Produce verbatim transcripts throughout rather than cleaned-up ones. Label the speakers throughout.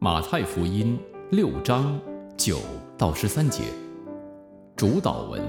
Speaker 1: 马太福音六章九到十三节，主祷文。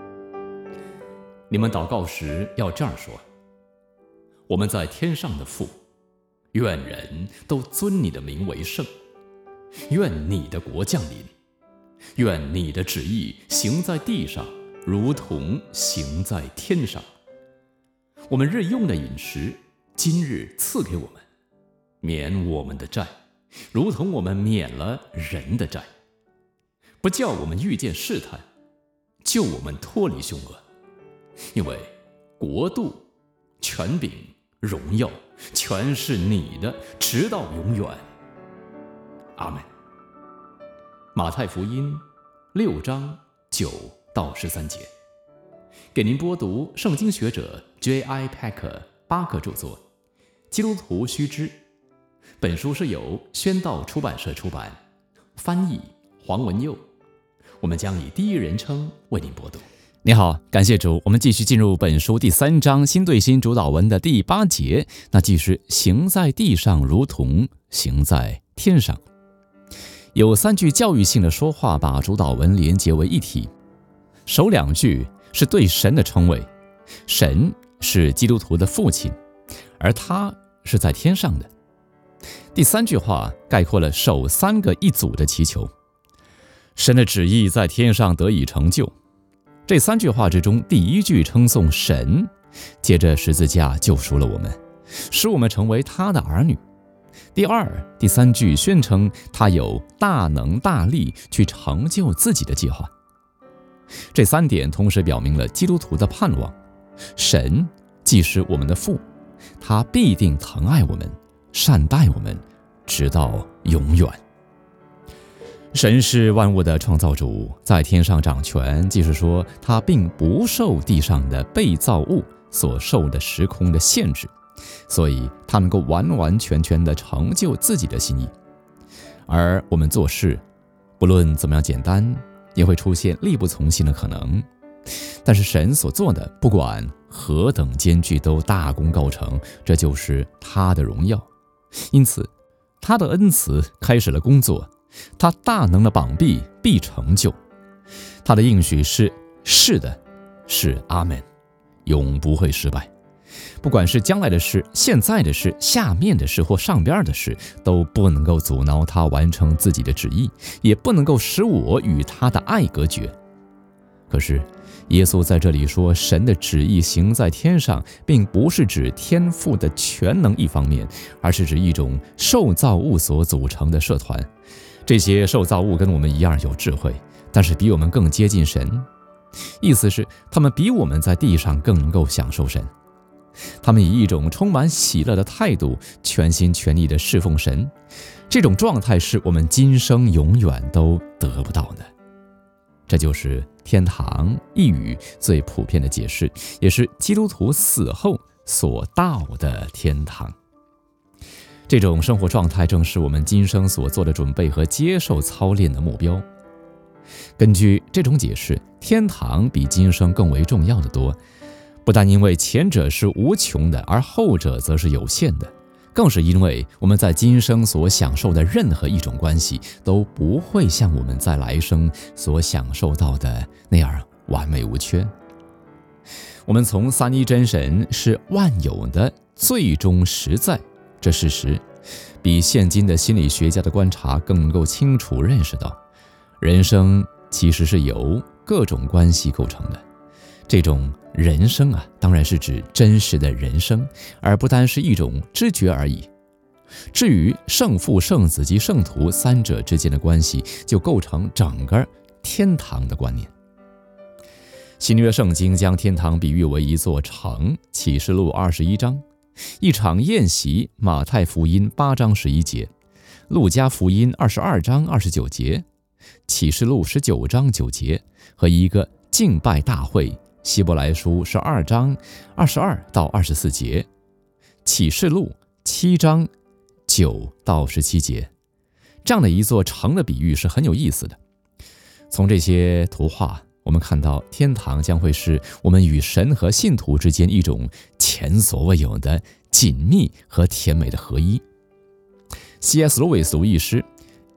Speaker 1: 你们祷告时要这样说：我们在天上的父，愿人都尊你的名为圣，愿你的国降临，愿你的旨意行在地上，如同行在天上。我们日用的饮食，今日赐给我们，免我们的债，如同我们免了人的债，不叫我们遇见试探，救我们脱离凶恶。因为国度、权柄、荣耀，全是你的，直到永远。阿们。马太福音六章九到十三节，给您播读圣经学者 J I Packer 巴克著作，基督徒须知。本书是由宣道出版社出版，翻译黄文佑。我们将以第一人称为您播读。你好，感谢主，我们继续进入本书第三章新对新主导文的第八节，那即是行在地上如同行在天上。有三句教育性的说话把主导文连结为一体。首两句是对神的称谓，神是基督徒的父亲，而他是在天上的。第三句话概括了首三个一组的祈求，神的旨意在天上得以成就。这三句话之中，第一句称颂神，接着十字架救赎了我们，使我们成为他的儿女。第二、第三句宣称他有大能大力去成就自己的计划。这三点同时表明了基督徒的盼望：神既是我们的父，他必定疼爱我们，善待我们，直到永远。神是万物的创造主，在天上掌权，即是说他并不受地上的被造物所受的时空的限制，所以他能够完完全全地成就自己的心意。而我们做事不论怎么样简单，也会出现力不从心的可能，但是神所做的不管何等艰巨都大功告成，这就是他的荣耀。因此他的恩慈开始了工作，他大能的膀臂必成就。他的应许是是的，是阿们，永不会失败。不管是将来的事、现在的事、下面的事或上边的事，都不能够阻挠他完成自己的旨意，也不能够使我与他的爱隔绝。可是耶稣在这里说神的旨意行在天上，并不是指天父的全能一方面，而是指一种受造物所组成的社团。这些受造物跟我们一样有智慧，但是比我们更接近神，意思是他们比我们在地上更能够享受神。他们以一种充满喜乐的态度，全心全意地侍奉神，这种状态是我们今生永远都得不到的。这就是天堂一语最普遍的解释，也是基督徒死后所到的天堂。这种生活状态正是我们今生所做的准备和接受操练的目标。根据这种解释，天堂比今生更为重要的多，不但因为前者是无穷的，而后者则是有限的，更是因为我们在今生所享受的任何一种关系，都不会像我们在来生所享受到的那样完美无缺。我们从三一真神是万有的最终实在这事实，比现今的心理学家的观察更能够清楚认识到，人生其实是由各种关系构成的。这种人生啊，当然是指真实的人生，而不单是一种知觉而已。至于圣父、圣子及圣徒三者之间的关系，就构成整个天堂的观念。新约圣经将天堂比喻为一座城，启示录二十一章；一场宴席，马太福音八章十一节；路加福音二十二章二十九节；启示录十九章九节，和一个敬拜大会，希伯来书十二章二十二到二十四节，启示录七章九到十七节。这样的一座城的比喻是很有意思的。从这些图画，我们看到天堂将会是我们与神和信徒之间一种前所未有的紧密和甜美的合一。C S 路易斯读译师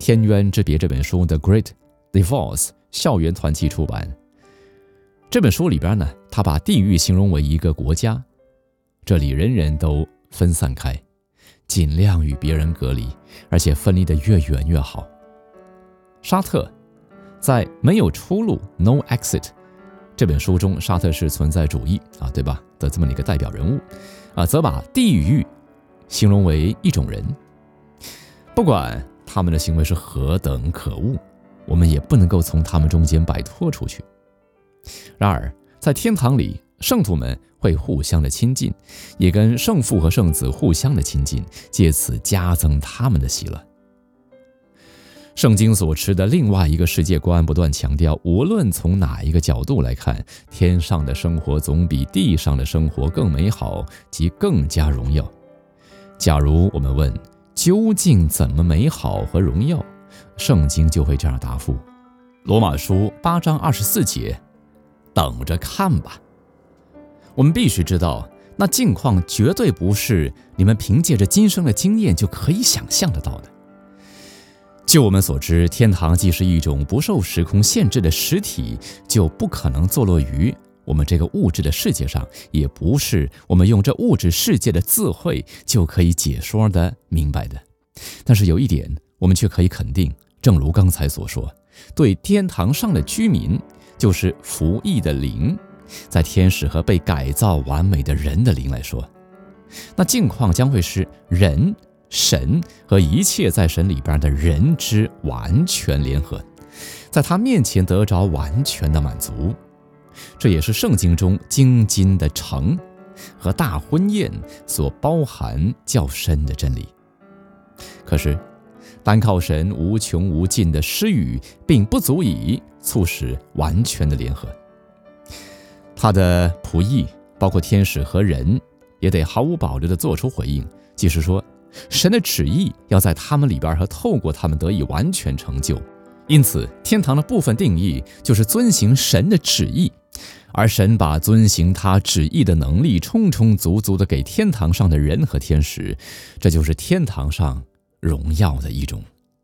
Speaker 1: 天渊之别》这本书的 Great Divorce 校园团契出版。这本书里边呢，他把地狱形容为一个国家，这里人人都分散开，尽量与别人隔离，而且分离得越远越好。沙特在没有出路 No Exit 这本书中，沙特是存在主义啊，对吧的这么一个代表人物啊，则把地狱形容为一种人，不管他们的行为是何等可恶，我们也不能够从他们中间摆脱出去。然而在天堂里，圣徒们会互相的亲近，也跟圣父和圣子互相的亲近，借此加增他们的喜乐。圣经所持的另外一个世界观不断强调，无论从哪一个角度来看，天上的生活总比地上的生活更美好及更加荣耀。假如我们问究竟怎么美好和荣耀，圣经就会这样答复：罗马书八章二十四节，等着看吧。我们必须知道，那境况绝对不是你们凭借着今生的经验就可以想象得到的。就我们所知，天堂既是一种不受时空限制的实体，就不可能坐落于我们这个物质的世界上，也不是我们用这物质世界的智慧就可以解说的明白的。但是有一点我们却可以肯定，正如刚才所说，对天堂上的居民，就是服役的灵，在天使和被改造完美的人的灵来说，那境况将会是人、神和一切在神里边的人之完全联合，在他面前得着完全的满足。这也是圣经中经金的城和大婚宴所包含较深的真理。可是单靠神无穷无尽的施予，并不足以促使完全的联合。他的仆役，包括天使和人，也得毫无保留地做出回应，即是说，神的旨意要在他们里边和透过他们得以完全成就。因此，天堂的部分定义就是遵行神的旨意，而神把遵行他旨意的能力充充足足地给天堂上的人和天使，这就是天堂上荣耀的一种。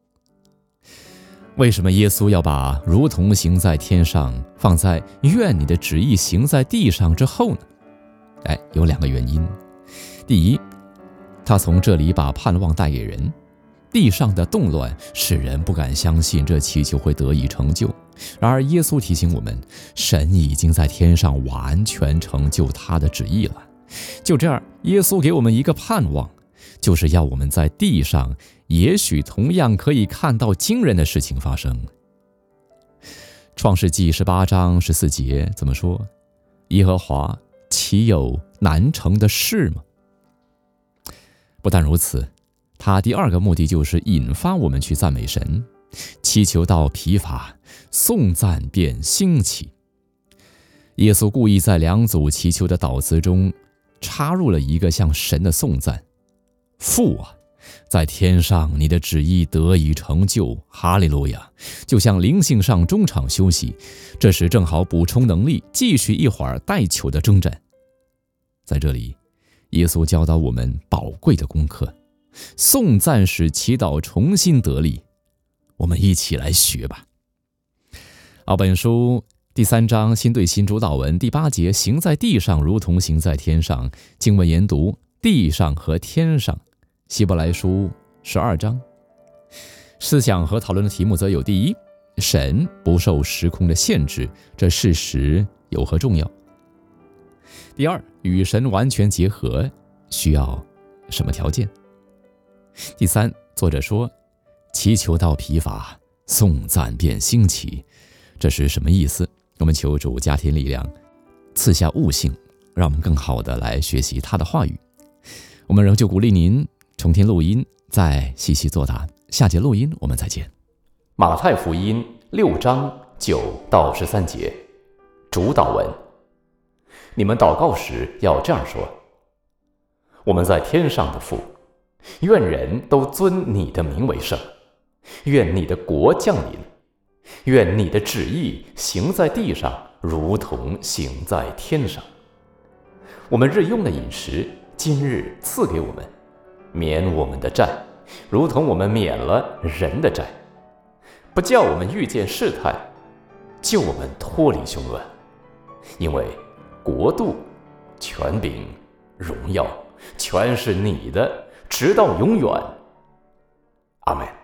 Speaker 1: 为什么耶稣要把如同行在天上放在愿你的旨意行在地上之后呢？哎，有两个原因。第一，他从这里把盼望带给人，地上的动乱使人不敢相信这祈求会得以成就。然而耶稣提醒我们，神已经在天上完全成就他的旨意了。就这样，耶稣给我们一个盼望，就是要我们在地上也许同样可以看到惊人的事情发生。创世纪十八章十四节怎么说？耶和华岂有难成的事吗？不但如此，他第二个目的就是引发我们去赞美神，祈求到疲乏，颂赞便兴起。耶稣故意在两组祈求的祷词中插入了一个向神的颂赞：父啊，在天上你的旨意得以成就，哈利路亚！就像灵性上中场休息，这时正好补充能力，继续一会儿带球的征战。在这里，耶稣教导我们宝贵的功课，颂赞使祈祷重新得力。我们一起来学吧。好，本书第三章心对心主导文第八节，行在地上如同行在天上。经文研读：地上和天上。希伯来书十二章。思想和讨论的题目则有：第一，神不受时空的限制，这事实有何重要？第二，与神完全结合需要什么条件？第三，作者说，祈求到疲乏，颂赞便兴起，这是什么意思？我们求主加添力量，赐下悟性，让我们更好地来学习他的话语。我们仍旧鼓励您重听录音，再细细作答。下节录音我们再见。马太福音六章九到十三节，主导文：你们祷告时要这样说：我们在天上的父，愿人都尊你的名为圣，愿你的国降临，愿你的旨意行在地上，如同行在天上。我们日用的饮食，今日赐给我们，免我们的债，如同我们免了人的债， 不叫我们遇见试探，救我们脱离凶恶。因为国度、权柄、荣耀，全是你的，直到永远。阿们。